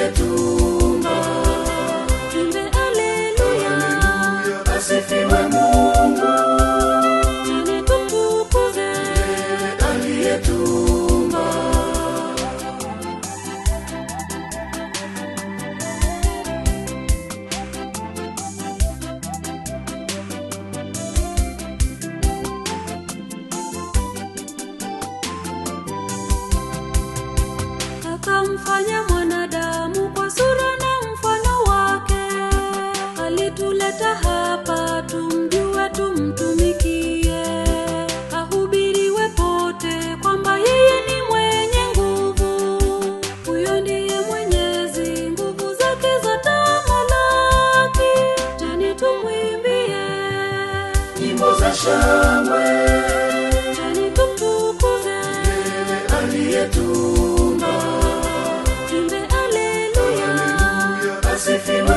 aliyetuumba. Tuimbe haleluya, asifiwe Mungu. Jeni tumtukuze yeye aliyetuumba. Akamfanya mwanadamu kwa sura na mfano wake. Alituleta hapa tumjue, tumtumikie. Ahubiriwe pote kwamba yeye ni mwenye nguvu. Huyo ndiye Mwenyezi, nguvu zake zatamalaki. Jeni tumwimbie nyimbo za shangwe. Jeni tumtukuze yeye aliyetuumba. Tuimbe haleluya, asifiwe